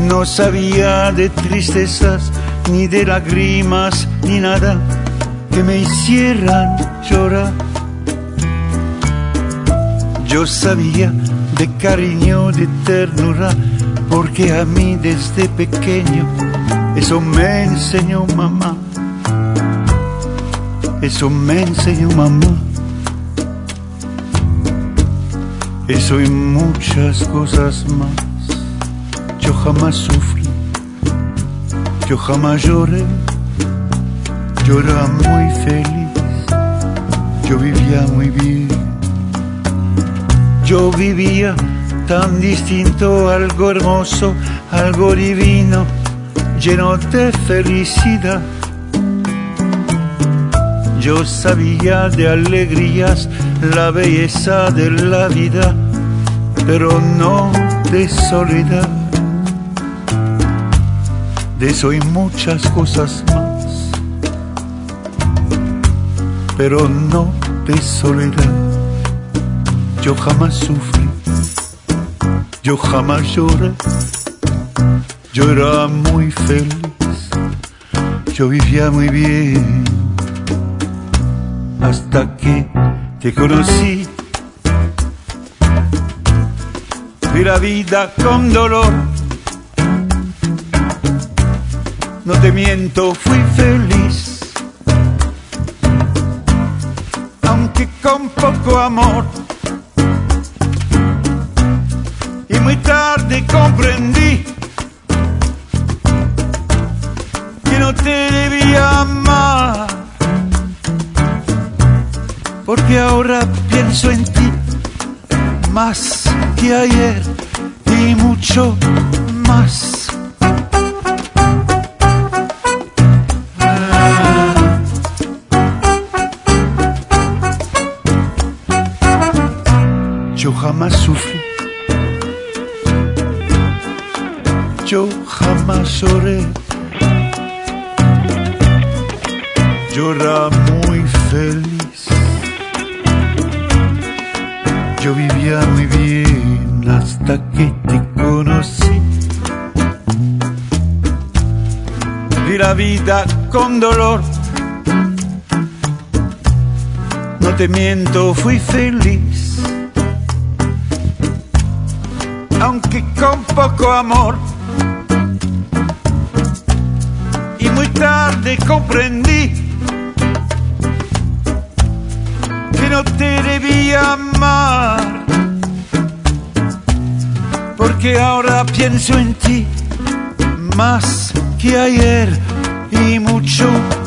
No sabía de tristezas, ni de lágrimas, ni nada que me hicieran llorar. Yo sabía de cariño, de ternura, porque a mí desde pequeño eso me enseñó mamá. Eso me enseñó mamá. Eso y muchas cosas más. Yo jamás sufrí, yo jamás lloré. Yo era muy feliz, yo vivía muy bien. Yo vivía tan distinto, algo hermoso, algo divino, lleno de felicidad. Yo sabía de alegrías, la belleza de la vida, pero no de soledad. De eso y muchas cosas más, pero no de soledad. Yo jamás sufrí, yo jamás lloré. Yo era muy feliz, yo vivía muy bien. Hasta que te conocí, vi la vida con dolor. No te miento, fui feliz, aunque con poco amor. Y muy tarde comprendí que no te debía amar, porque ahora pienso en ti más que ayer y mucho más. Yo jamás sufrí, yo jamás lloré. Yo era muy feliz, yo vivía muy bien hasta que te conocí. Vi la vida con dolor, no te miento, fui feliz, aunque con poco amor. Y muy tarde comprendí que no te debía amar, porque ahora pienso en ti más que ayer y mucho